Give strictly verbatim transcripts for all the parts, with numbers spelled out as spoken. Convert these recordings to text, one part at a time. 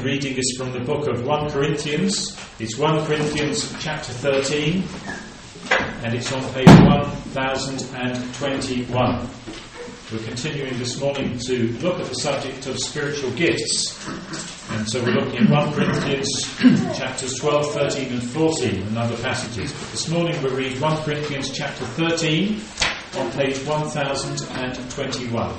reading is from the book of First Corinthians. It's First Corinthians chapter thirteen, and it's on page one thousand twenty-one. We're continuing this morning to look at the subject of spiritual gifts. And so we're looking at First Corinthians chapters twelve, thirteen and fourteen and other passages. But this morning we read First Corinthians chapter thirteen on page one thousand twenty-one.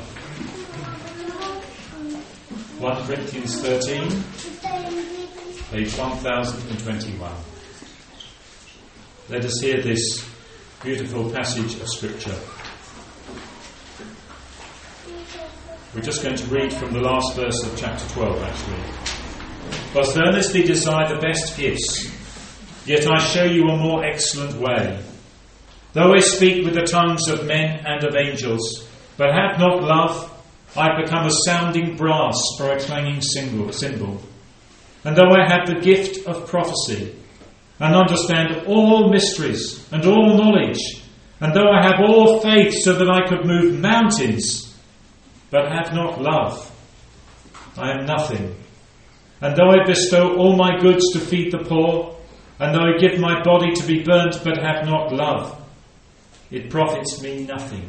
First Corinthians thirteen, page one thousand twenty-one. Let us hear this beautiful passage of Scripture. We're just going to read from the last verse of chapter twelve, actually. "But earnestly desire the best gifts, yet I show you a more excellent way. Though I speak with the tongues of men and of angels, but have not love, I have become a sounding brass or a clanging cymbal. And though I have the gift of prophecy, and understand all mysteries and all knowledge, and though I have all faith so that I could move mountains, but have not love, I am nothing. And though I bestow all my goods to feed the poor, and though I give my body to be burnt, but have not love, it profits me nothing.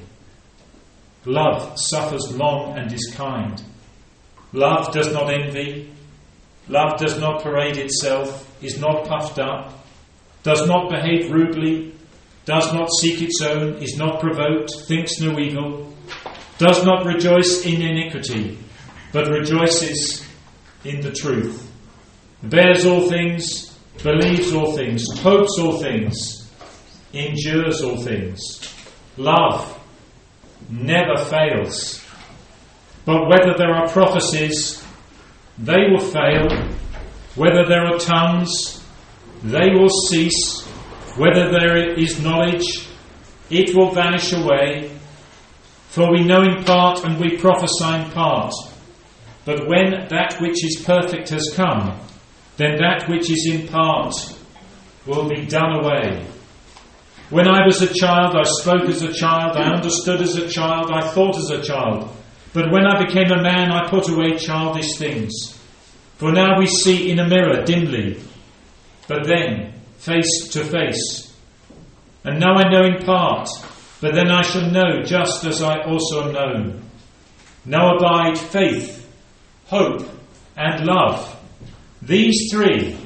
Love suffers long and is kind. Love does not envy. Love does not parade itself, is not puffed up, does not behave rudely, does not seek its own, is not provoked, thinks no evil, does not rejoice in iniquity, but rejoices in the truth, bears all things, believes all things, hopes all things, endures all things. Love never fails. But whether there are prophecies, they will fail. Whether there are tongues, they will cease. Whether there is knowledge, it will vanish away. For we know in part and we prophesy in part. But when that which is perfect has come, then that which is in part will be done away. When I was a child, I spoke as a child, I understood as a child, I thought as a child. But when I became a man, I put away childish things. For now we see in a mirror dimly, but then face to face. And now I know in part, but then I shall know just as I also am known. Now abide faith, hope, and love. These three,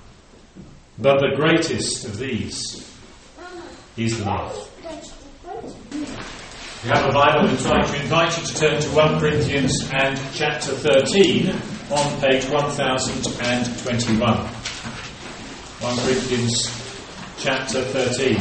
but the greatest of these is love." If you have a Bible, we'd like to invite you to turn to First Corinthians and chapter thirteen on page one thousand twenty-one. First Corinthians chapter thirteen.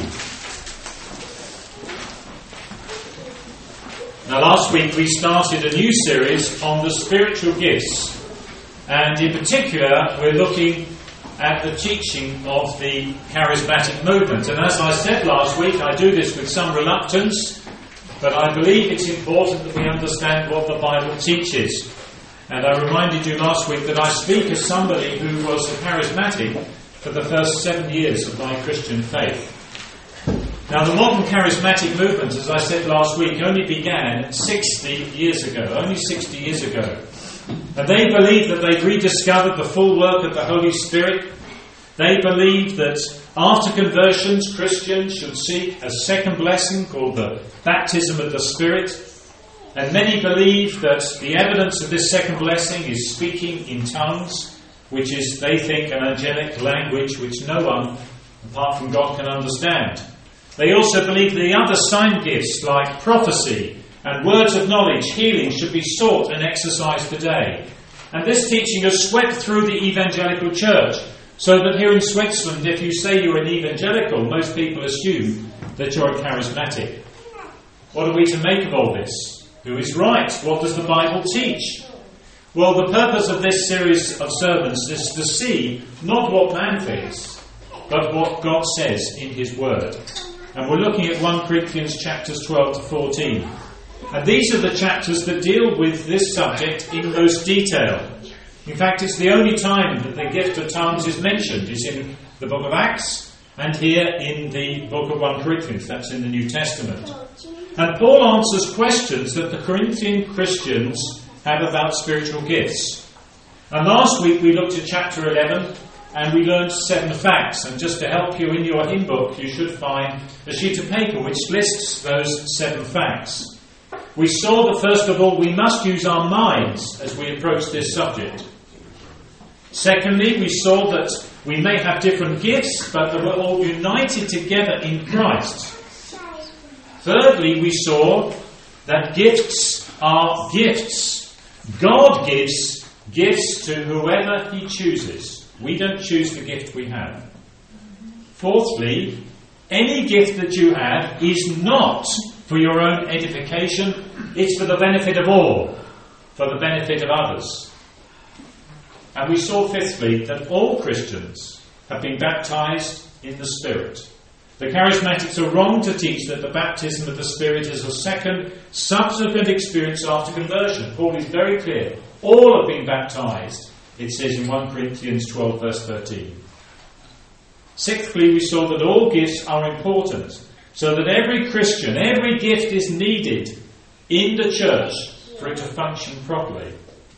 Now, last week we started a new series on the spiritual gifts, and in particular we're looking at the teaching of the charismatic movement. And as I said last week, I do this with some reluctance, but I believe it's important that we understand what the Bible teaches. And I reminded you last week that I speak as somebody who was a charismatic for the first seven years of my Christian faith. Now, the modern charismatic movement, as I said last week, only began sixty years ago, only sixty years ago. And they believe that they've rediscovered the full work of the Holy Spirit. They believe that after conversions, Christians should seek a second blessing called the baptism of the Spirit. And many believe that the evidence of this second blessing is speaking in tongues, which is, they think, an angelic language which no one apart from God can understand. They also believe the other sign gifts like prophecy and words of knowledge, healing, should be sought and exercised today. And this teaching has swept through the evangelical church, so that here in Switzerland, if you say you're an evangelical, most people assume that you're a charismatic. What are we to make of all this? Who is right? What does the Bible teach? Well, the purpose of this series of sermons is to see not what man thinks, but what God says in His Word. And we're looking at First Corinthians chapters twelve to fourteen. And these are the chapters that deal with this subject in most detail. In fact, it's the only time that the gift of tongues is mentioned is in the book of Acts and here in the book of First Corinthians. That's in the New Testament. And Paul answers questions that the Corinthian Christians have about spiritual gifts. And last week we looked at chapter eleven and we learned seven facts. And just to help you in your hymn book, you should find a sheet of paper which lists those seven facts. We saw that first of all we must use our minds as we approach this subject. Secondly, we saw that we may have different gifts, but that we're all united together in Christ. Thirdly, we saw that gifts are gifts. God gives gifts to whoever he chooses. We don't choose the gift we have. Fourthly, any gift that you have is not for your own edification, it's for the benefit of all, for the benefit of others. And we saw fifthly that all Christians have been baptized in the Spirit. The charismatics are wrong to teach that the baptism of the Spirit is a second, subsequent experience after conversion. Paul is very clear. All have been baptized, it says in First Corinthians twelve verse thirteen. Sixthly, we saw that all gifts are important, so that every Christian, every gift is needed in the church for it to function properly.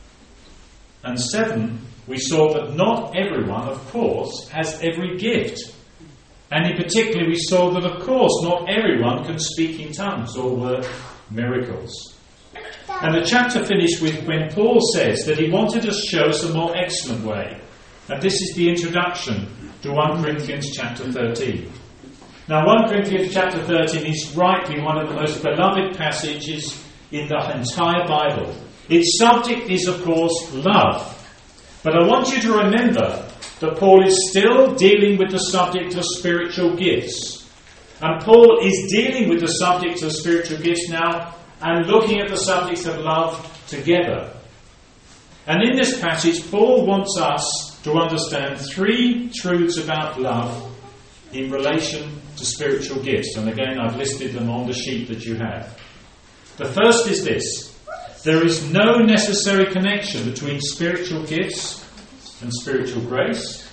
And seven, we saw that not everyone, of course, has every gift. And in particular, we saw that, of course, not everyone can speak in tongues or work miracles. And the chapter finished with when Paul says that he wanted to show us a more excellent way. And this is the introduction to First Corinthians chapter thirteen. Now, First Corinthians chapter thirteen is rightly one of the most beloved passages in the entire Bible. Its subject is, of course, love. But I want you to remember that Paul is still dealing with the subject of spiritual gifts. And Paul is dealing with the subject of spiritual gifts now and looking at the subject of love together. And in this passage, Paul wants us to understand three truths about love in relation to spiritual gifts. And again, I've listed them on the sheet that you have. The first is this. There is no necessary connection between spiritual gifts and spiritual grace.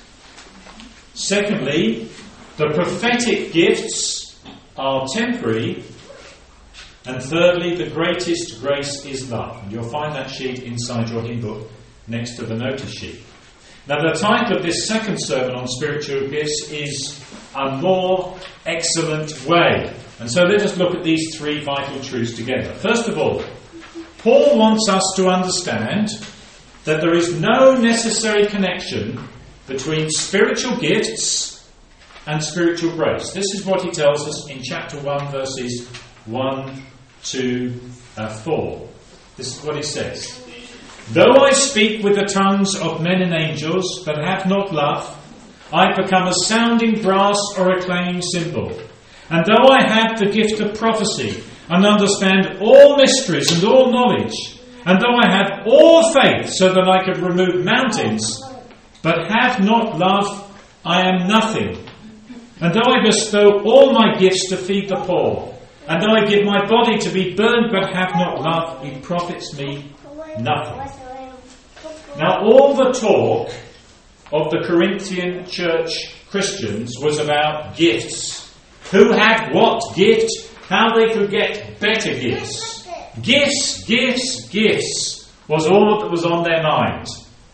Secondly, the prophetic gifts are temporary. And thirdly, the greatest grace is love. And you'll find that sheet inside your hymn book next to the notice sheet. Now, the title of this second sermon on spiritual gifts is A More Excellent Way. And so let us look at these three vital truths together. First of all, Paul wants us to understand that there is no necessary connection between spiritual gifts and spiritual grace. This is what he tells us in chapter one, verses one to four. This is what he says. Though I speak with the tongues of men and angels, but have not love, I become a sounding brass or a clanging cymbal. And though I have the gift of prophecy, and understand all mysteries and all knowledge, and though I have all faith so that I could remove mountains, but have not love, I am nothing. And though I bestow all my gifts to feed the poor, and though I give my body to be burned but have not love, it profits me nothing. Now, all the talk of the Corinthian church Christians was about gifts. Who had what gift? How they could get better gifts. Gifts, gifts, gifts was all that was on their mind.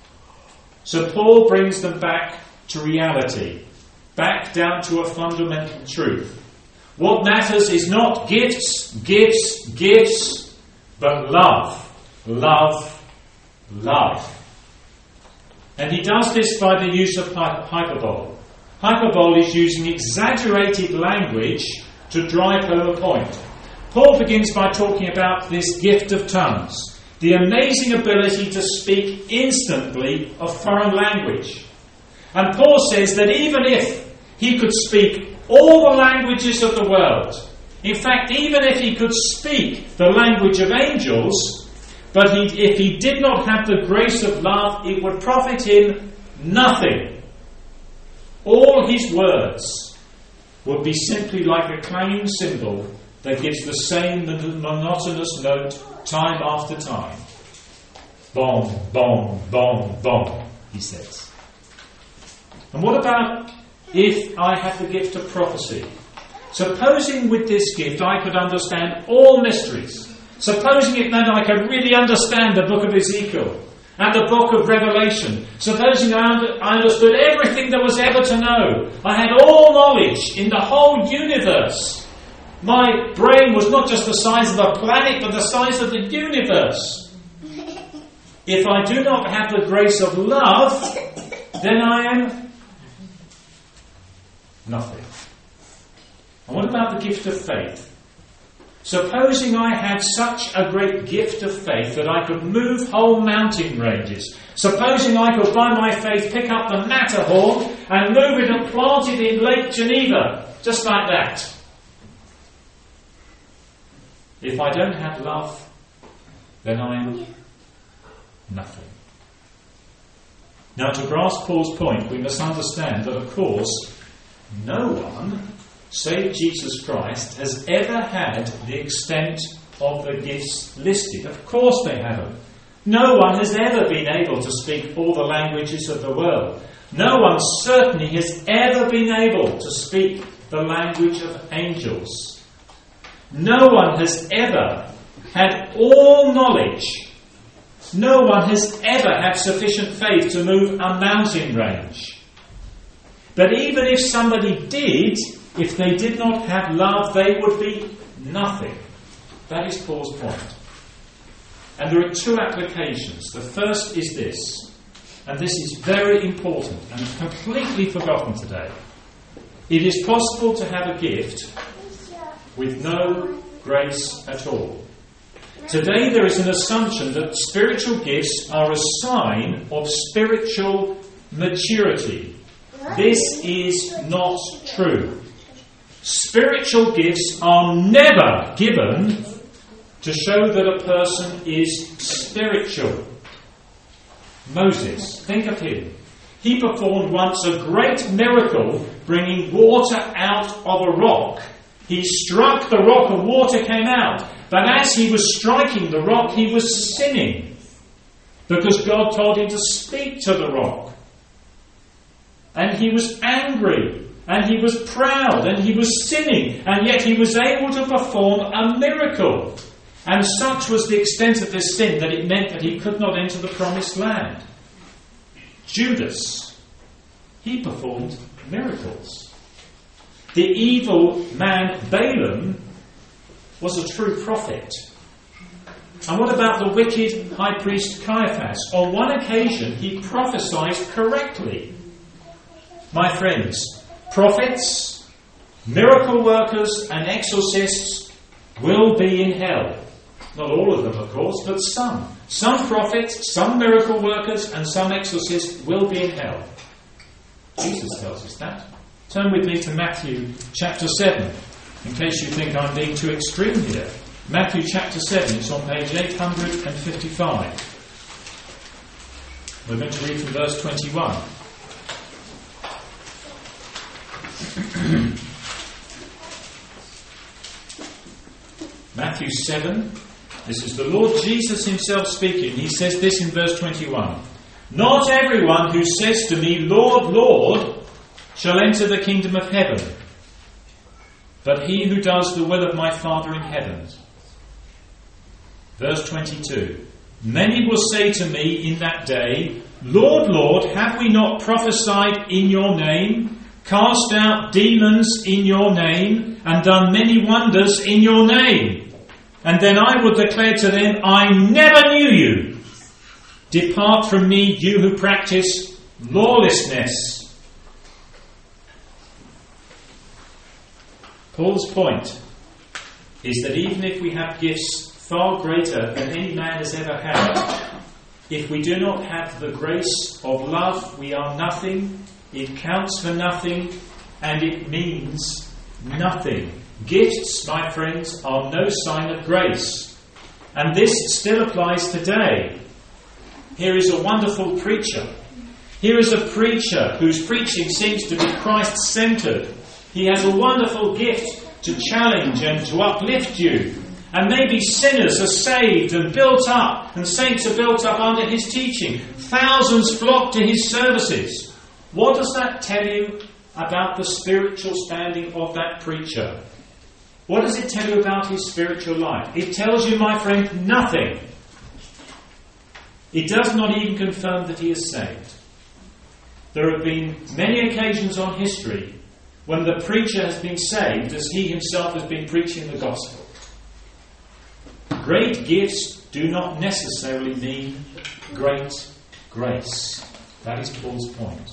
So Paul brings them back to reality, back down to a fundamental truth. What matters is not gifts, gifts, gifts, but love, love, love. And he does this by the use of hyperbole. Hyperbole is using exaggerated language to drive home a point. Paul begins by talking about this gift of tongues, the amazing ability to speak instantly a foreign language. And Paul says that even if he could speak all the languages of the world, in fact, even if he could speak the language of angels, but he, if he did not have the grace of love, it would profit him nothing. All his words would be simply like a clanging cymbal that gives the same monotonous note time after time. Bong, bong, bong, bong, he says. And what about if I have the gift of prophecy? Supposing with this gift I could understand all mysteries. Supposing it meant I could really understand the book of Ezekiel. and the book of Revelation. Supposing I, under, I understood everything there was ever to know. I had all knowledge in the whole universe. My brain was not just the size of a planet, but the size of the universe. If I do not have the grace of love, then I am nothing. And what about the gift of faith? Supposing I had such a great gift of faith that I could move whole mountain ranges. Supposing I could, by my faith, pick up the Matterhorn and move it and plant it in Lake Geneva, just like that. If I don't have love, then I am nothing. Now, to grasp Paul's point, we must understand that, of course, no one, save Jesus Christ, has ever had the extent of the gifts listed. Of course they haven't. No one has ever been able to speak all the languages of the world. No one certainly has ever been able to speak the language of angels. No one has ever had all knowledge. No one has ever had sufficient faith to move a mountain range. But even if somebody did, if they did not have love, they would be nothing. That is Paul's point. And there are two applications. The first is this, and this is very important and completely forgotten today. It is possible to have a gift with no grace at all. Today there is an assumption that spiritual gifts are a sign of spiritual maturity. This is not true. Spiritual gifts are never given to show that a person is spiritual. Moses, think of him. He performed once a great miracle, bringing water out of a rock. He struck the rock and water came out. But as he was striking the rock, he was sinning, because God told him to speak to the rock. And he was angry, and he was proud, and he was sinning, and yet he was able to perform a miracle. And such was the extent of his sin that it meant that he could not enter the promised land. Judas, he performed miracles. The evil man Balaam was a true prophet. And what about the wicked high priest Caiaphas? On one occasion he prophesied correctly. My friends, prophets, miracle workers and exorcists will be in hell. Not all of them, of course, but some. Some prophets, some miracle workers and some exorcists will be in hell. Jesus tells us that. Turn with me to Matthew chapter seven, in case you think I'm being too extreme here. Matthew chapter seven, it's on page eight hundred fifty-five. We're going to read from verse twenty-one. Matthew seven, this is the Lord Jesus himself speaking. He says this in verse twenty-one. Not everyone who says to me, Lord, Lord, shall enter the kingdom of heaven, but he who does the will of my Father in heaven. Verse twenty-two. Many will say to me in that day, Lord, Lord, have we not prophesied in your name, cast out demons in your name, and done many wonders in your name? And then I will declare to them, I never knew you. Depart from me, you who practice lawlessness. Paul's point is that even if we have gifts far greater than any man has ever had, if we do not have the grace of love, we are nothing, it counts for nothing, and it means nothing. Gifts, my friends, are no sign of grace. And this still applies today. Here is a wonderful preacher. Here is a preacher whose preaching seems to be Christ-centered. He has a wonderful gift to challenge and to uplift you. And maybe sinners are saved and built up, and saints are built up under his teaching. Thousands flock to his services. What does that tell you about the spiritual standing of that preacher? What does it tell you about his spiritual life? It tells you, my friend, nothing. It does not even confirm that he is saved. There have been many occasions on history when the preacher has been saved as he himself has been preaching the gospel. Great gifts do not necessarily mean great grace. That is Paul's point.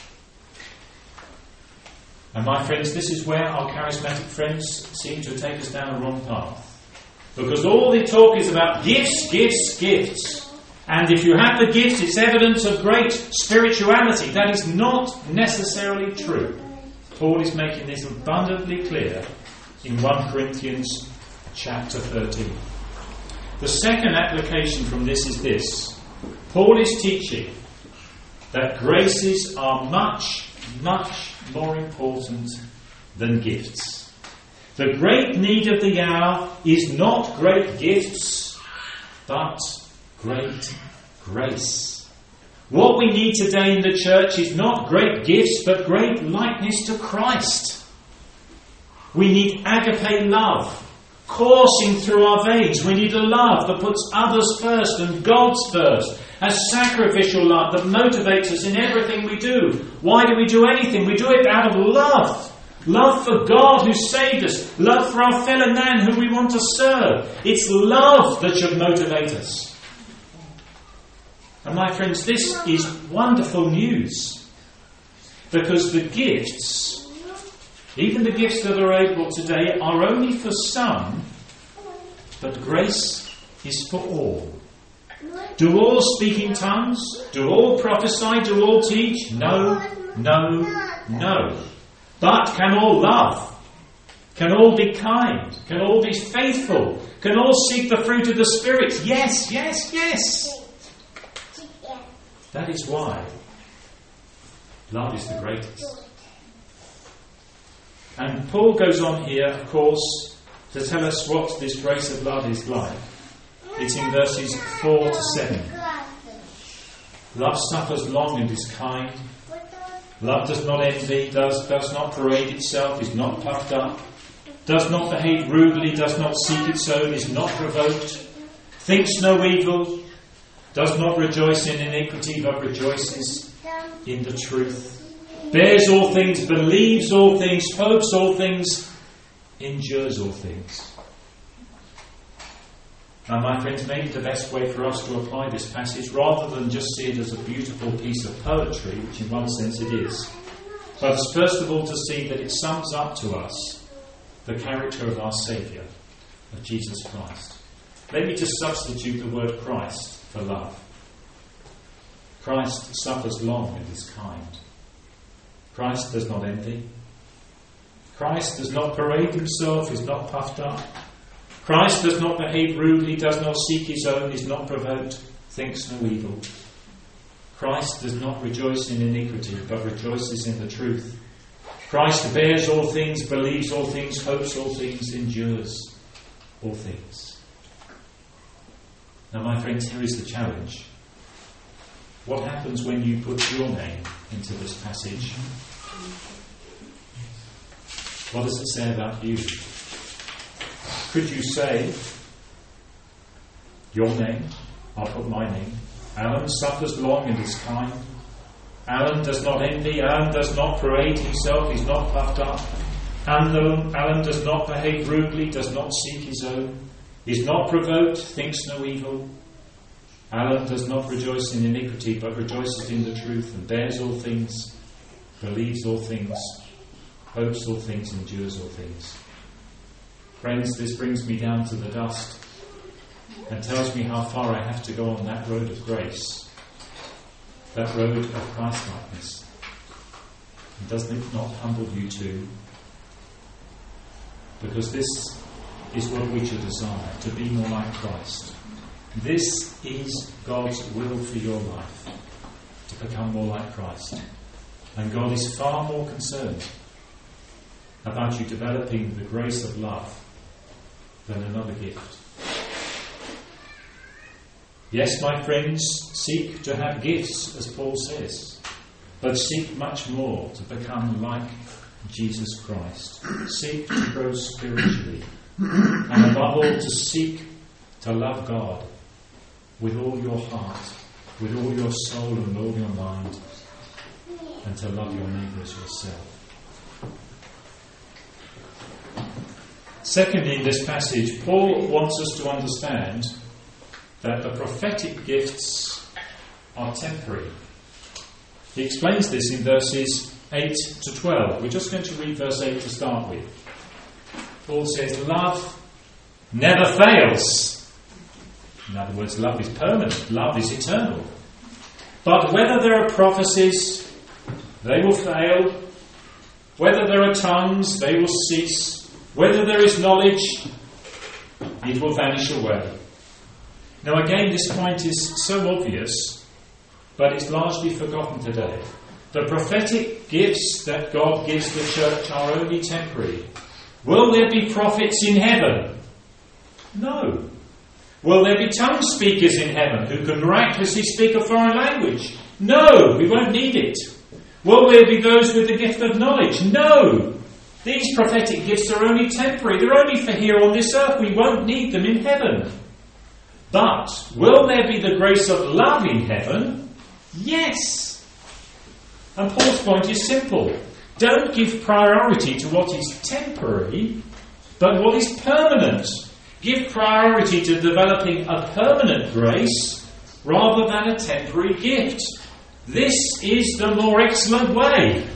And my friends, this is where our charismatic friends seem to take us down a wrong path. Because all they talk is about gifts, gifts, gifts. And if you have the gifts, it's evidence of great spirituality. That is not necessarily true. Paul is making this abundantly clear in First Corinthians chapter thirteen. The second application from this is this. Paul is teaching that graces are much, much more important than gifts. The great need of the hour is not great gifts, but great grace. What we need today in the church is not great gifts, but great likeness to Christ. We need agape love coursing through our veins. We need a love that puts others first and God's first. A sacrificial love that motivates us in everything we do. Why do we do anything? We do it out of love. Love for God who saved us. Love for our fellow man who we want to serve. It's love that should motivate us. And my friends, this is wonderful news. Because the gifts, even the gifts that are available today, are only for some, but grace is for all. Do all speak in tongues? Do all prophesy? Do all teach? No, no, no. But can all love? Can all be kind? Can all be faithful? Can all seek the fruit of the Spirit? Yes, yes, yes. That is why love is the greatest. And Paul goes on here, of course, to tell us what this grace of love is like. It's in verses four to seven. Love suffers long and is kind. Love does not envy, does, does not parade itself, is not puffed up, does not behave rudely, does not seek its own, is not provoked, thinks no evil, does not rejoice in iniquity, but rejoices in the truth, bears all things, believes all things, hopes all things, endures all things. Now, my friends, maybe the best way for us to apply this passage, rather than just see it as a beautiful piece of poetry, which in one sense it is, but first of all to see that it sums up to us the character of our Saviour, of Jesus Christ. Let me just substitute the word Christ for love. Christ suffers long and is kind. Christ does not envy. Christ does not parade himself, is not puffed up. Christ does not behave rudely, does not seek his own, is not provoked, thinks no evil. Christ does not rejoice in iniquity, but rejoices in the truth. Christ bears all things, believes all things, hopes all things, endures all things. Now, my friends, here is the challenge. What happens when you put your name into this passage? What does it say about you? Could you say, your name, I'll put my name, Alan suffers long and is kind. Alan does not envy, Alan does not parade himself, he's not puffed up. Alan, Alan does not behave rudely, does not seek his own, is not provoked, thinks no evil. Alan does not rejoice in iniquity, but rejoices in the truth, and bears all things, believes all things, hopes all things, endures all things. Friends, this brings me down to the dust and tells me how far I have to go on that road of grace, that road of Christlikeness. And doesn't it not humble you too? Because this is what we should desire, to be more like Christ. This is God's will for your life, to become more like Christ. And God is far more concerned about you developing the grace of love than another gift. Yes, my friends, seek to have gifts, as Paul says, but seek much more to become like Jesus Christ. Seek to grow spiritually, and above all to seek to love God with all your heart with all your soul and all your mind, and to love your neighbour as yourself. Secondly, in this passage, Paul wants us to understand that the prophetic gifts are temporary. He explains this in verses eight to twelve. We're just going to read verse eight to start with. Paul says, love never fails. In other words, love is permanent. Love is eternal. But whether there are prophecies, they will fail. Whether there are tongues, they will cease. Whether there is knowledge, it will vanish away. Now again, this point is so obvious, but it's largely forgotten today. The prophetic gifts that God gives the church are only temporary. Will there be prophets in heaven? No. Will there be tongue speakers in heaven who can miraculously speak a foreign language? No, we won't need it. Will there be those with the gift of knowledge? No. These prophetic gifts are only temporary. They're only for here on this earth. We won't need them in heaven. But will there be the grace of love in heaven? Yes. And Paul's point is simple. Don't give priority to what is temporary, but what is permanent. Give priority to developing a permanent grace rather than a temporary gift. This is the more excellent way.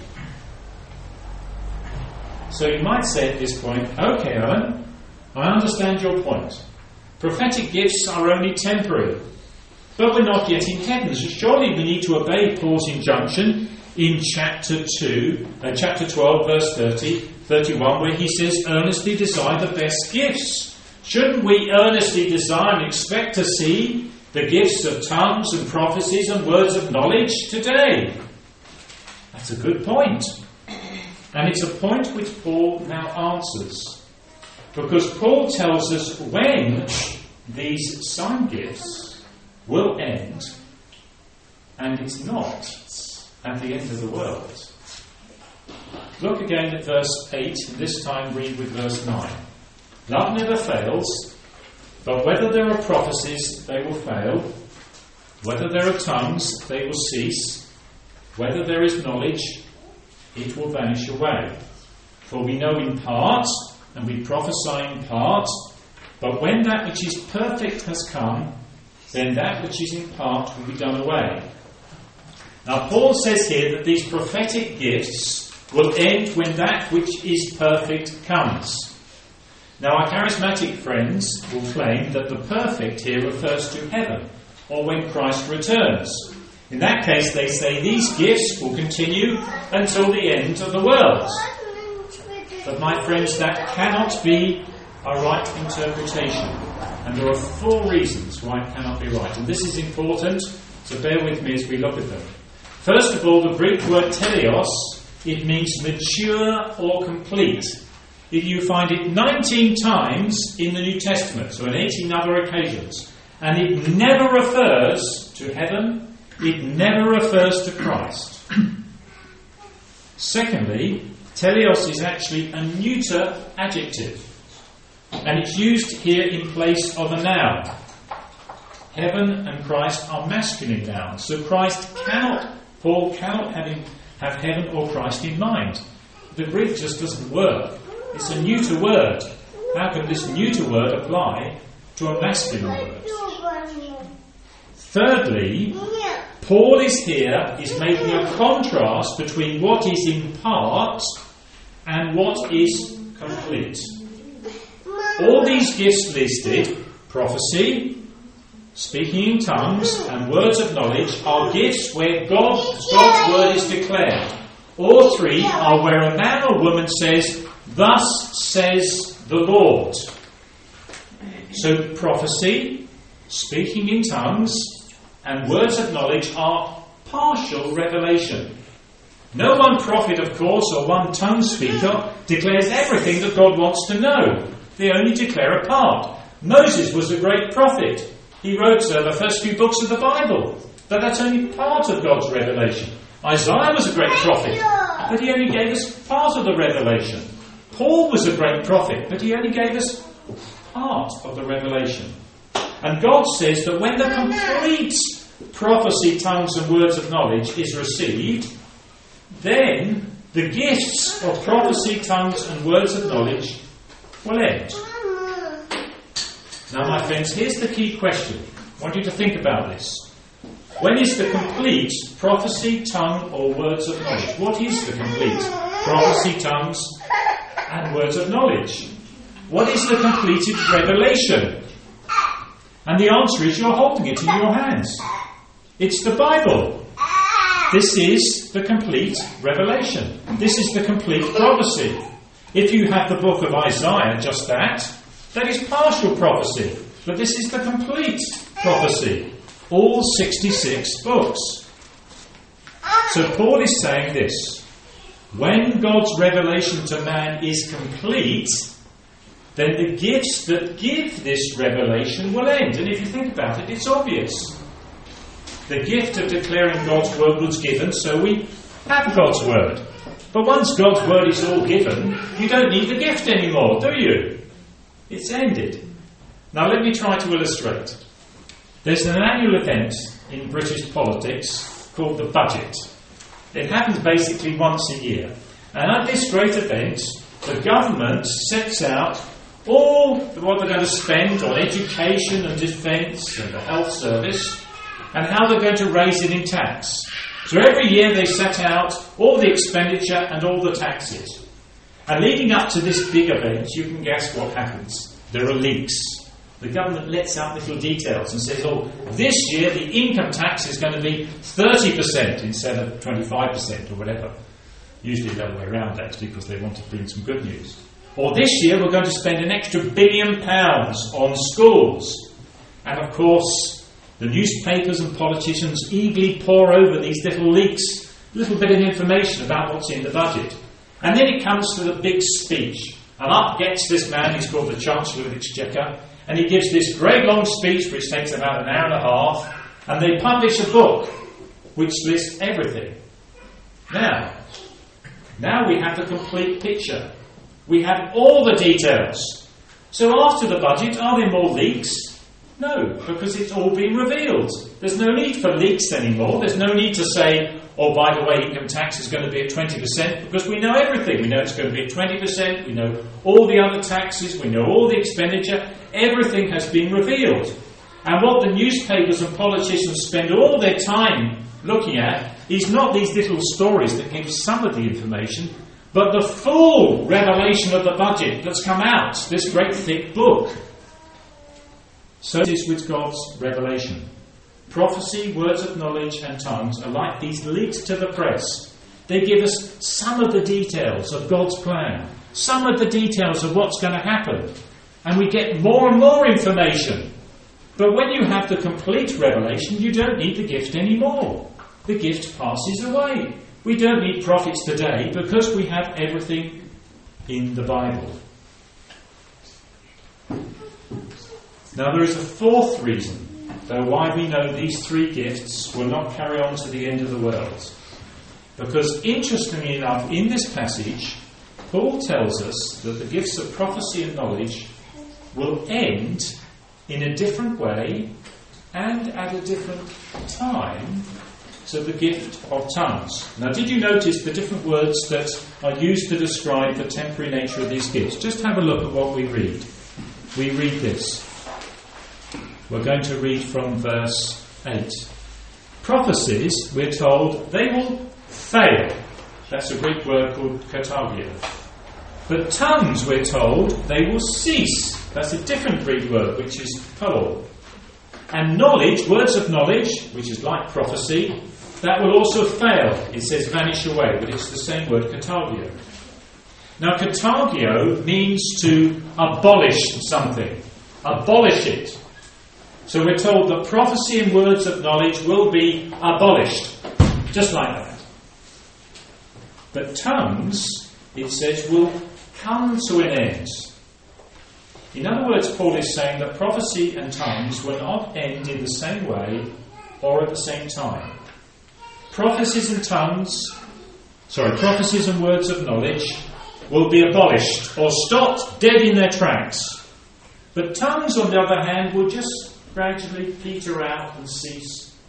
So you might say at this point, okay, Alan, I understand your point. Prophetic gifts are only temporary, but we're not yet in heaven. So surely we need to obey Paul's injunction in chapter two, uh, chapter twelve, verse thirty, thirty-one, where he says, earnestly desire the best gifts. Shouldn't we earnestly desire and expect to see the gifts of tongues and prophecies and words of knowledge today? That's a good point. And it's a point which Paul now answers. Because Paul tells us when these sign gifts will end, and it's not at the end of the world. Look again at verse eight, and this time read with verse nine. Love never fails, but whether there are prophecies, they will fail. Whether there are tongues, they will cease. Whether there is knowledge, it will vanish away. For we know in part, and we prophesy in part, but when that which is perfect has come, then that which is in part will be done away. Now Paul says here that these prophetic gifts will end when that which is perfect comes. Now our charismatic friends will claim that the perfect here refers to heaven, or when Christ returns. In that case, they say these gifts will continue until the end of the world. But my friends, that cannot be a right interpretation. And there are four reasons why it cannot be right. And this is important, so bear with me as we look at them. First of all, the Greek word teleos, it means mature or complete. You find it nineteen times in the New Testament, so on eighteen other occasions. And it never refers to heaven. It never refers to Christ. Secondly, teleos is actually a neuter adjective, and it's used here in place of a noun. Heaven and Christ are masculine nouns, so Christ cannot, Paul cannot have, him, have heaven or Christ in mind. The Greek just doesn't work. It's a neuter word. How can this neuter word apply to a masculine word? Thirdly, Paul is here is making a contrast between what is in part and what is complete. All these gifts listed, prophecy, speaking in tongues, and words of knowledge, are gifts where God, God's word is declared. All three are where a man or woman says, "Thus says the Lord." So prophecy, speaking in tongues, and words of knowledge are partial revelation. No one prophet, of course, or one tongue speaker declares everything that God wants to know. They only declare a part. Moses was a great prophet. He wrote uh, the first few books of the Bible, but that's only part of God's revelation. Isaiah was a great prophet, but he only gave us part of the revelation. Paul was a great prophet, but he only gave us part of the revelation. And God says that when the complete prophecy, tongues and words of knowledge is received, then the gifts of prophecy, tongues and words of knowledge will end. Now, my friends, here's the key question. I want you to think about this. When is the complete prophecy, tongue or words of knowledge? What is the complete prophecy, tongues and words of knowledge? What is the completed revelation? And the answer is you're holding it in your hands. It's the Bible. This is the complete revelation. This is the complete prophecy. If you have the book of Isaiah, just that, that is partial prophecy. But this is the complete prophecy. All sixty-six books. So Paul is saying this. When God's revelation to man is complete, then the gifts that give this revelation will end. And if you think about it, it's obvious. The gift of declaring God's word was given, so we have God's word. But once God's word is all given, you don't need the gift anymore, do you? It's ended. Now let me try to illustrate. There's an annual event in British politics called the budget. It happens basically once a year. And at this great event, the government sets out all what they're going to spend on education and defence and the health service, and how they're going to raise it in tax. So every year they set out all the expenditure and all the taxes. And leading up to this big event, you can guess what happens. There are leaks. The government lets out little details and says, oh, this year the income tax is going to be thirty percent instead of twenty-five percent or whatever. Usually the other way around, actually, because they want to bring some good news. Or this year we're going to spend an extra billion pounds on schools. And of course, the newspapers and politicians eagerly pour over these little leaks, a little bit of information about what's in the budget. And then it comes to the big speech. And up gets this man, he's called the Chancellor of the Exchequer, and he gives this great long speech which takes about an hour and a half, and they publish a book which lists everything. Now, now we have the complete picture. We have all the details. So after the budget, are there more leaks? No, because it's all been revealed. There's no need for leaks anymore. There's no need to say, oh, by the way, income tax is going to be at twenty percent, because we know everything. We know it's going to be at twenty percent. We know all the other taxes. We know all the expenditure. Everything has been revealed. And what the newspapers and politicians spend all their time looking at is not these little stories that give some of the information, but the full revelation of the budget that's come out, this great thick book. So it is with God's revelation. Prophecy, words of knowledge and tongues are like these leaks to the press. They give us some of the details of God's plan, some of the details of what's going to happen, and we get more and more information. But when you have the complete revelation, you don't need the gift anymore. The gift passes away. We don't need prophets today because we have everything in the Bible. Now there is a fourth reason, though, why we know these three gifts will not carry on to the end of the world. Because interestingly enough, in this passage, Paul tells us that the gifts of prophecy and knowledge will end in a different way and at a different time to the gift of tongues. Now, did you notice the different words that are used to describe the temporary nature of these gifts? Just have a look at what we read. We read this. We're going to read from verse eight. Prophecies, we're told, they will fail. That's a Greek word called katargio. But tongues, we're told, they will cease. That's a different Greek word, which is pool. And knowledge, words of knowledge, which is like prophecy, that will also fail. It says vanish away, but it's the same word, katargio. Now, katargio means to abolish something. Abolish it. So we're told that prophecy and words of knowledge will be abolished. Just like that. But tongues, it says, will come to an end. In other words, Paul is saying that prophecy and tongues will not end in the same way or at the same time. Prophecies and tongues, sorry, prophecies and words of knowledge will be abolished or stopped dead in their tracks. But tongues, on the other hand, will just gradually peter out and cease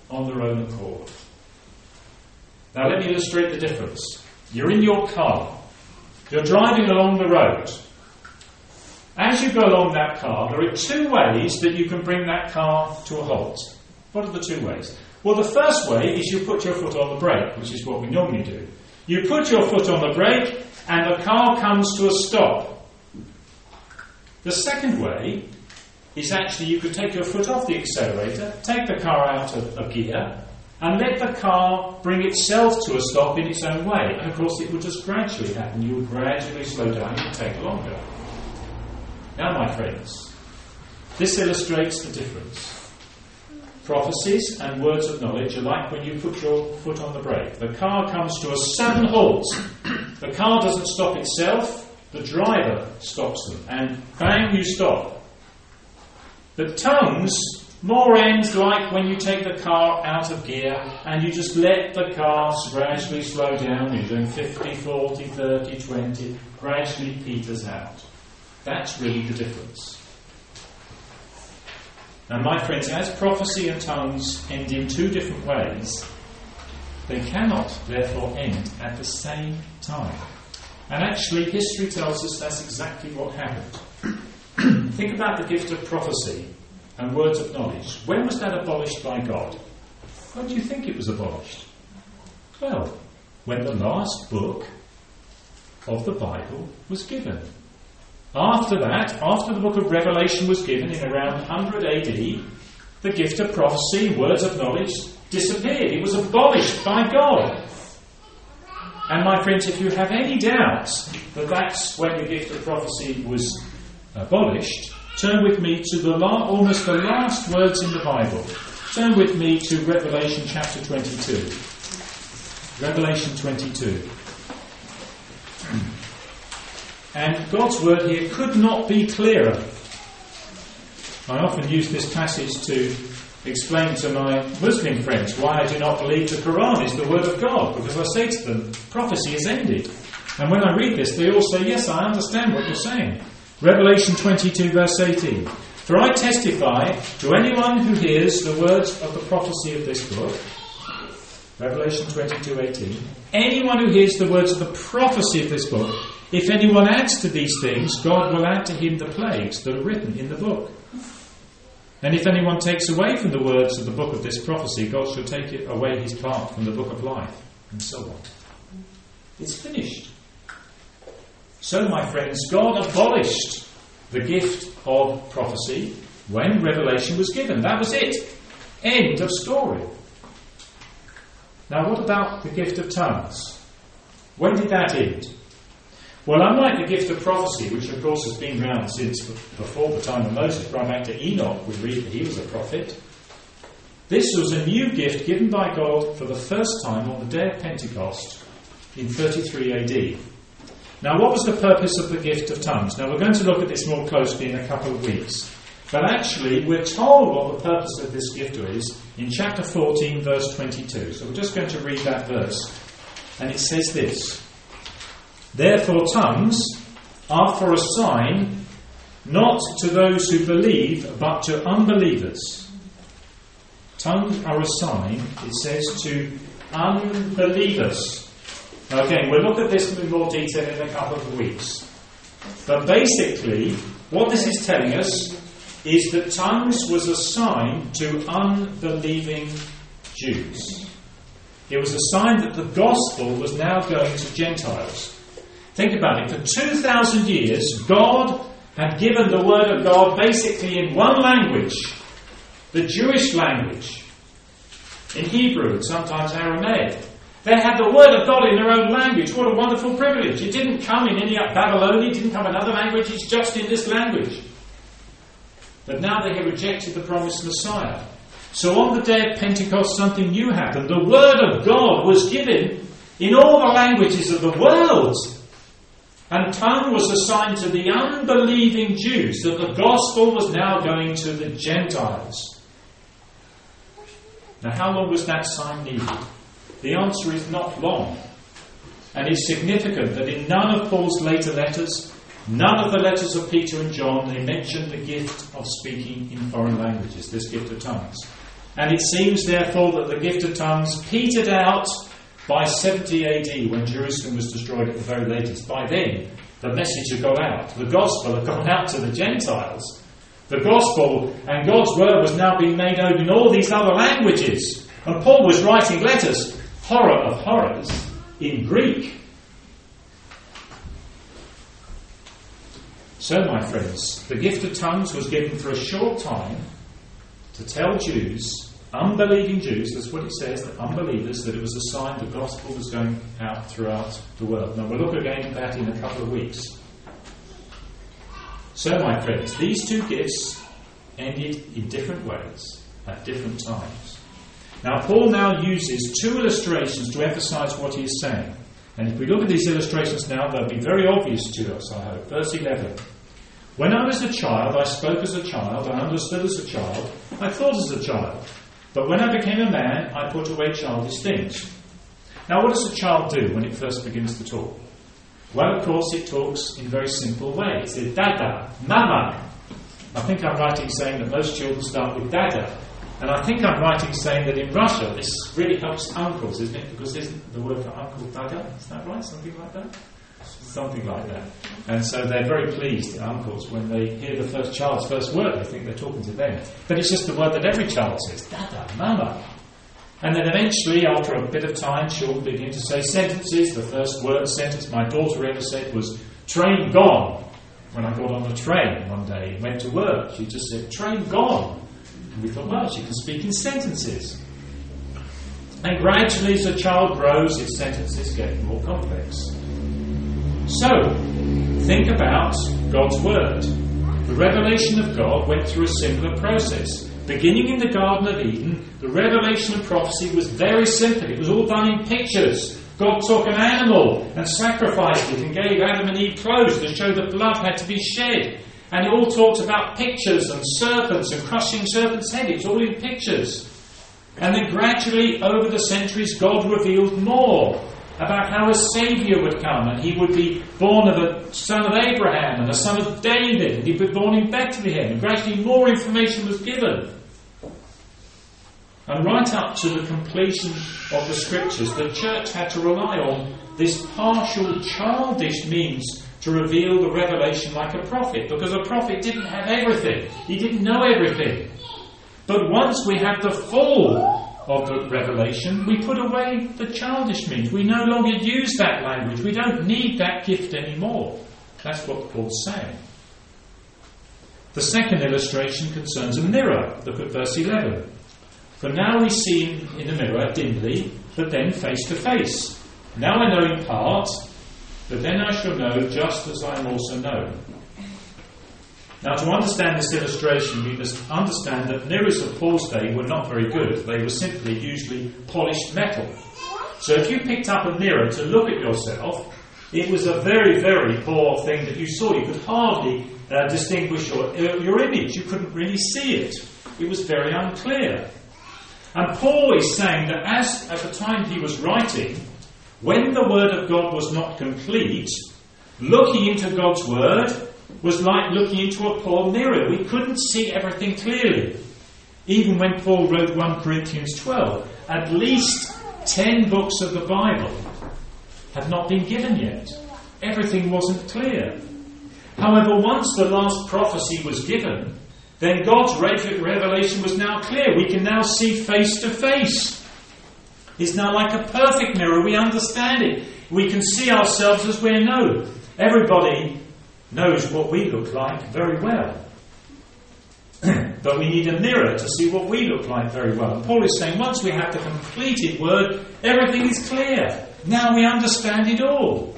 on their own accord. Now let me illustrate the difference. You're in your car. You're driving along the road. As you go along that car, there are two ways that you can bring that car to a halt. What are the two ways? Well, the first way is you put your foot on the brake, which is what we normally do. You put your foot on the brake and the car comes to a stop. The second way is actually you could take your foot off the accelerator, take the car out of, of gear, and let the car bring itself to a stop in its own way. And of course it would just gradually happen. You would gradually slow down. It would take longer. Now, my friends, this illustrates the difference. Prophecies and words of knowledge are like when you put your foot on the brake. The car comes to a sudden halt. The car doesn't stop itself. The driver stops them. And bang, you stop. But tongues more end like when you take the car out of gear and you just let the car gradually slow down. You're doing fifty, forty, thirty, twenty. Gradually peters out. That's really the difference. Now, my friends, as prophecy and tongues end in two different ways, they cannot, therefore, end at the same time. And actually, history tells us that's exactly what happened. Think about the gift of prophecy and words of knowledge. When was that abolished by God? When do you think it was abolished? Well, when the last book of the Bible was given. After that, after the book of Revelation was given in around one hundred A D, the gift of prophecy, words of knowledge, disappeared. It was abolished by God. And my friends, if you have any doubts that that's when the gift of prophecy was abolished, turn with me to the la- almost the last words in the Bible. Turn with me to Revelation chapter twenty-two. Revelation twenty-two. And God's word here could not be clearer. I often use this passage to explain to my Muslim friends why I do not believe the Quran is the word of God, because I say to them, prophecy is ended. And when I read this, they all say, yes, I understand what you're saying. Revelation twenty-two, verse eighteen. For I testify to anyone who hears the words of the prophecy of this book, Revelation twenty-two, eighteen, anyone who hears the words of the prophecy of this book, if anyone adds to these things, God will add to him the plagues that are written in the book. And if anyone takes away from the words of the book of this prophecy, God shall take it away his part from the book of life, and so on. It's finished. So, my friends, God abolished the gift of prophecy when Revelation was given. That was it. End of story. Now, what about the gift of tongues? When did that end? Well, unlike the gift of prophecy, which of course has been around since before the time of Moses, right back to Enoch, we read that he was a prophet, this was a new gift given by God for the first time on the day of Pentecost in thirty-three A D. Now, what was the purpose of the gift of tongues? Now, we're going to look at this more closely in a couple of weeks. But actually, we're told what the purpose of this gift is in chapter fourteen, verse twenty-two. So we're just going to read that verse. And it says this: Therefore tongues are for a sign, not to those who believe, but to unbelievers. Tongues are a sign, it says, to unbelievers. Now again, we'll look at this in more detail in a couple of weeks. But basically, what this is telling us is that tongues was a sign to unbelieving Jews. It was a sign that the gospel was now going to Gentiles. Think about it. For two thousand years, God had given the word of God basically in one language, the Jewish language, in Hebrew and sometimes Aramaic. They had the word of God in their own language. What a wonderful privilege. It didn't come in any Babylonian, it didn't come in other language, it's just in this language. But now they have rejected the promised Messiah. So on the day of Pentecost, something new happened. The word of God was given in all the languages of the world. And tongue was assigned to the unbelieving Jews, that the gospel was now going to the Gentiles. Now, how long was that sign needed? The answer is not long. And it's significant that in none of Paul's later letters, none of the letters of Peter and John, they mention the gift of speaking in foreign languages, this gift of tongues. And it seems, therefore, that the gift of tongues petered out by seventy A D, when Jerusalem was destroyed at the very latest. By then, the message had gone out. The gospel had gone out to the Gentiles. The gospel and God's word was now being made known in all these other languages. And Paul was writing letters, horror of horrors, in Greek. So, my friends, the gift of tongues was given for a short time to tell Jews, unbelieving Jews, that's what it says, that unbelievers, that it was a sign the gospel was going out throughout the world. Now, we'll look again at that in a couple of weeks. So, my friends, these two gifts ended in different ways at different times. Now, Paul now uses two illustrations to emphasize what he is saying. And if we look at these illustrations now, they'll be very obvious to us, I hope. Verse eleven. When I was a child, I spoke as a child, I understood as a child, I thought as a child. But when I became a man, I put away childish things. Now, what does a child do when it first begins to talk? Well, of course, it talks in a very simple way. It says, dada, mama. I think I'm right in saying that most children start with dada. And I think I'm right in saying that in Russia, this really helps uncles, isn't it? Because isn't the word for uncle dada? Is that right? Something like that? Something like that. And so they're very pleased, the uncles, when they hear the first child's first word. They think they're talking to them. But it's just the word that every child says, dada, mama. And then eventually, after a bit of time, she'll begin to say sentences. The first word sentence my daughter ever said was, train gone. When I got on the train one day and went to work, she just said, train gone. And we thought, well, she can speak in sentences. And gradually, as a child grows, its sentences get more complex. So, think about God's Word. The revelation of God went through a similar process. Beginning in the Garden of Eden, the revelation of prophecy was very simple. It was all done in pictures. God took an animal and sacrificed it and gave Adam and Eve clothes to show that blood had to be shed. And it all talks about pictures and serpents and crushing serpents' head. It's all in pictures. And then gradually, over the centuries, God revealed more about how a Saviour would come, and he would be born of a son of Abraham and a son of David, and he'd be born in Bethlehem. And gradually more information was given. And right up to the completion of the Scriptures, the church had to rely on this partial, childish means to reveal the revelation like a prophet, because a prophet didn't have everything. He didn't know everything. But once we have the full of the revelation, we put away the childish means. We no longer use that language. We don't need that gift anymore. That's what Paul's saying. The second illustration concerns a mirror. Look at verse eleven. For now we see in a mirror dimly, but then face to face. Now I know in part, but then I shall know just as I am also known. Now, to understand this illustration, we must understand that mirrors of Paul's day were not very good. They were simply usually polished metal. So if you picked up a mirror to look at yourself, it was a very, very poor thing that you saw. You could hardly uh, distinguish your, your image. You couldn't really see it. It was very unclear. And Paul is saying that as at the time he was writing, when the Word of God was not complete, looking into God's Word was like looking into a poor mirror. We couldn't see everything clearly. Even when Paul wrote First Corinthians twelve, at least ten books of the Bible had not been given yet. Everything wasn't clear. However, once the last prophecy was given, then God's revelation was now clear. We can now see face to face. It's now like a perfect mirror. We understand it. We can see ourselves as we're known. Everybody knows what we look like very well. But we need a mirror to see what we look like very well. And Paul is saying once we have the completed word, everything is clear. Now we understand it all.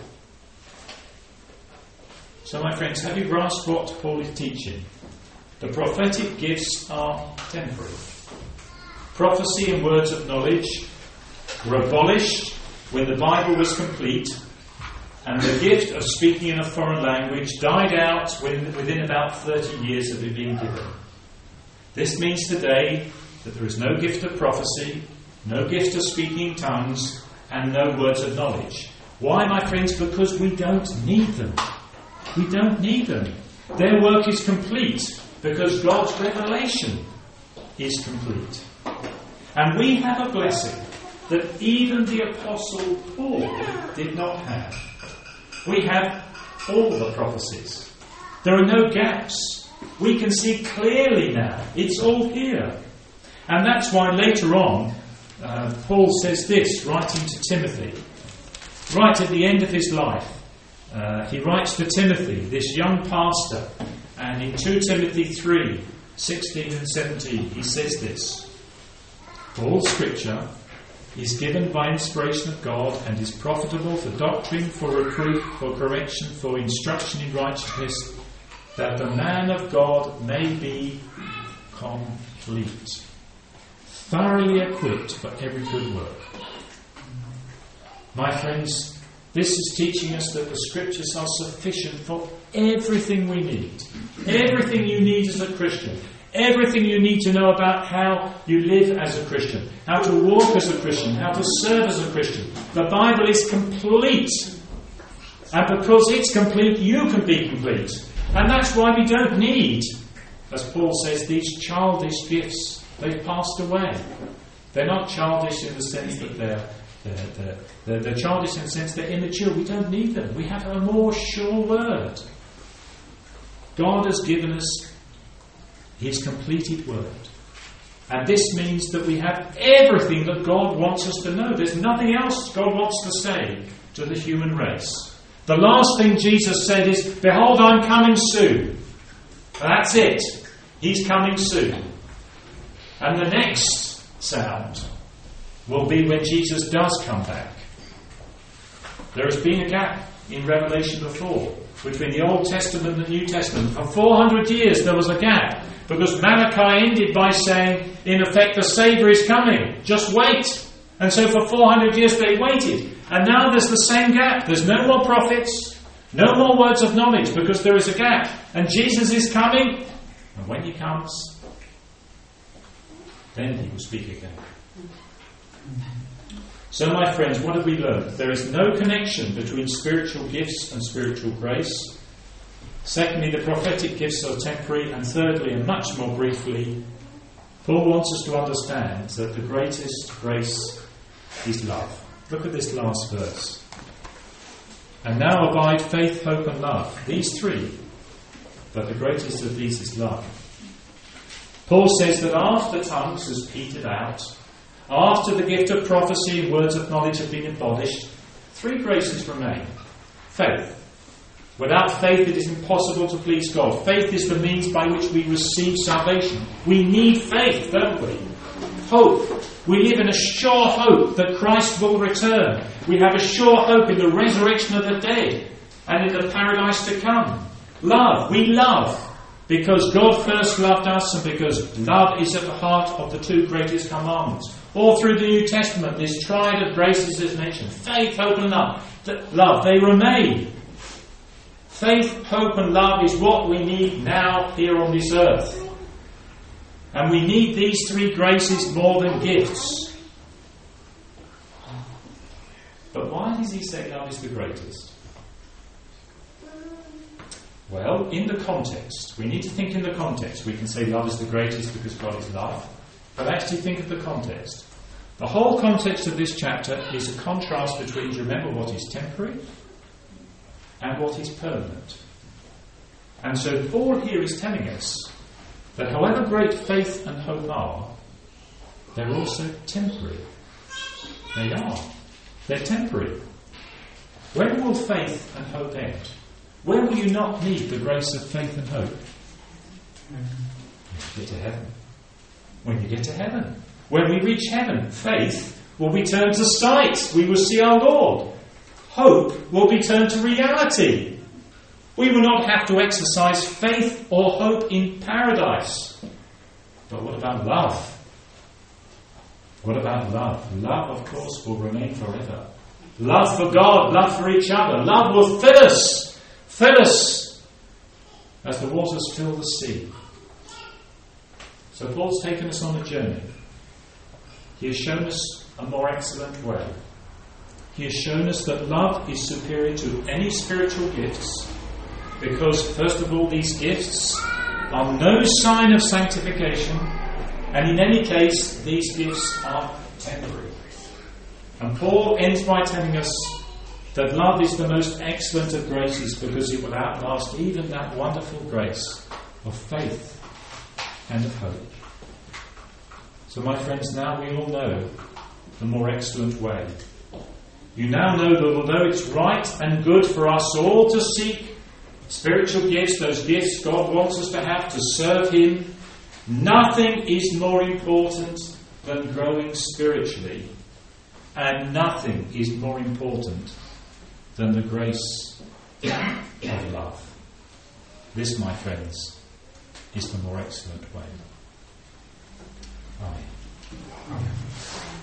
So, my friends, have you grasped what Paul is teaching? The prophetic gifts are temporary. Prophecy and words of knowledge were abolished when the Bible was complete, and the gift of speaking in a foreign language died out within about thirty years of it being given. This means today that there is no gift of prophecy, no gift of speaking in tongues, and no words of knowledge. Why, my friends? Because we don't need them. We don't need them. Their work is complete because God's revelation is complete. And we have a blessing that even the Apostle Paul did not have. We have all the prophecies. There are no gaps. We can see clearly now. It's all here. And that's why later on, uh, Paul says this, writing to Timothy. Right at the end of his life, uh, he writes to Timothy, this young pastor, and in Second Timothy three, sixteen and seventeen, he says this: all Scripture is given by inspiration of God and is profitable for doctrine, for reproof, for correction, for instruction in righteousness, that the man of God may be complete, thoroughly equipped for every good work. My friends, this is teaching us that the Scriptures are sufficient for everything we need. Everything you need as a Christian. Everything you need to know about how you live as a Christian. How to walk as a Christian. How to serve as a Christian. The Bible is complete. And because it's complete, you can be complete. And that's why we don't need, as Paul says, these childish gifts. They've passed away. They're not childish in the sense that they're They're, they're, they're, they're childish in the sense they're immature. We don't need them. We have a more sure word. God has given us His completed word. And this means that we have everything that God wants us to know. There's nothing else God wants to say to the human race. The last thing Jesus said is, "Behold, I'm coming soon." That's it. He's coming soon. And the next sound will be when Jesus does come back. There has been a gap in Revelation before between the Old Testament and the New Testament. For four hundred years there was a gap because Malachi ended by saying, in effect, the Saviour is coming. Just wait. And so for four hundred years they waited. And now there's the same gap. There's no more prophets, no more words of knowledge because there is a gap. And Jesus is coming. And when He comes, then He will speak again. So, my friends, what have we learned? There is no connection between spiritual gifts and spiritual grace. Secondly, the prophetic gifts are temporary. And thirdly, and much more briefly, Paul wants us to understand that the greatest grace is love. Look at this last verse. And now abide faith, hope and love. These three. But the greatest of these is love. Paul says that after tongues has petered out, after the gift of prophecy and words of knowledge have been abolished, three graces remain. Faith. Without faith it is impossible to please God. Faith is the means by which we receive salvation. We need faith, don't we? Hope. We live in a sure hope that Christ will return. We have a sure hope in the resurrection of the dead and in the paradise to come. Love. We love because God first loved us and because love is at the heart of the two greatest commandments. All through the New Testament, this triad of graces is mentioned. Faith, hope and love. Love, they remain. Faith, hope and love is what we need now here on this earth. And we need these three graces more than gifts. But why does he say love is the greatest? Well, in the context, we need to think in the context. We can say love is the greatest because God is love. But actually think of the context. The whole context of this chapter is a contrast between, do you remember, what is temporary and what is permanent. And so Paul here is telling us that however great faith and hope are, they're also temporary. They are. They're temporary. When will faith and hope end? When will you not need the grace of faith and hope? When you get to heaven. When you get to heaven. When we reach heaven, faith will be turned to sight. We will see our Lord. Hope will be turned to reality. We will not have to exercise faith or hope in paradise. But what about love? What about love? Love, of course, will remain forever. Love for God, love for each other. Love will fill us, fill us as the waters fill the sea. So Paul's taken us on a journey. He has shown us a more excellent way. He has shown us that love is superior to any spiritual gifts because, first of all, these gifts are no sign of sanctification. And in any case, these gifts are temporary. And Paul ends by telling us that love is the most excellent of graces because it will outlast even that wonderful grace of faith and of hope. So my friends, now we all know the more excellent way. You now know that although it's right and good for us all to seek spiritual gifts, those gifts God wants us to have to serve Him, nothing is more important than growing spiritually, and nothing is more important than the grace of love. This, my friends, is the more excellent way. Amen.